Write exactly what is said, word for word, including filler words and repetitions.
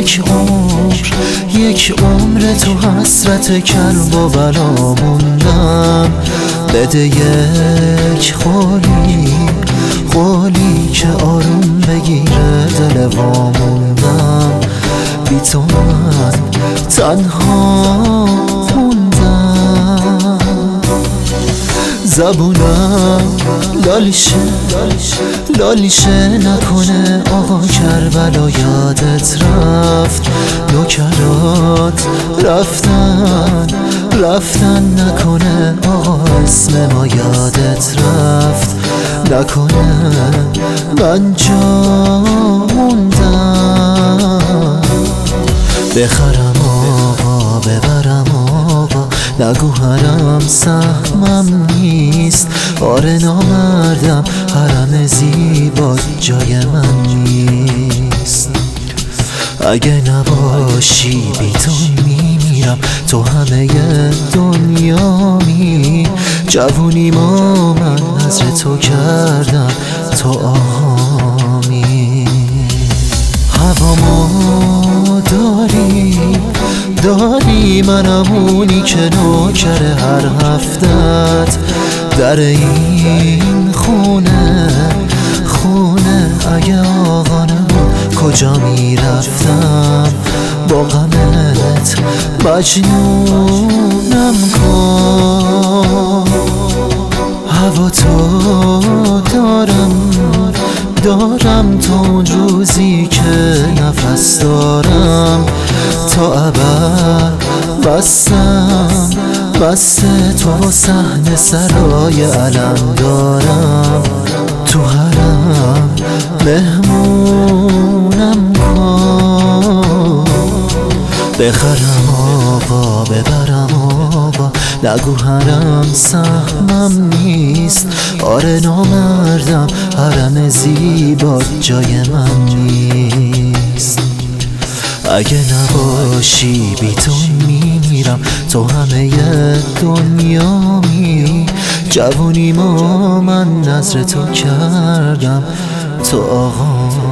یک عمر یک عمر تو حسرت کرب و بلا موندم. بده یک قولی قولی که آروم بگیره دل واموندم. بی تو من تنها موندم. زبونم لالیشه لالیشه نکنه آقا کربلا یادت رفت. نوکرات رفتن رفتن نکنه آقا اسم ما یادت رفت. نکنه من جا موندم. بخرم آقا ببرم آقا نگو حرم سهمم نیست. آره نامردم حرم زیبا جای من نیست. اگه نباشی بی تو میمیرم تو همه دنیامی. جوونی ما من نظر تو کردم تو آهامی. هوامو داری داری منم اونی که نوکر هر هفتت. در این خونه خونه اگه آقا نبود کجا میرفتم. با غمت مجنونم کن. هوا تو دارم دارم تا اون روزی که نفس دارم. تا ابد بستم بست تو صحنه سرای علم دارم. تو حرم مهمونم کن. بخرم آقا ببرم آقا نگو حرم سهمم نیست. آره نامردم حرم زیبا جای من نیست. اگه نباشی بی تو میمیرم تو همه دنیامی. جوونی ما من نظر تو کردم تو آقا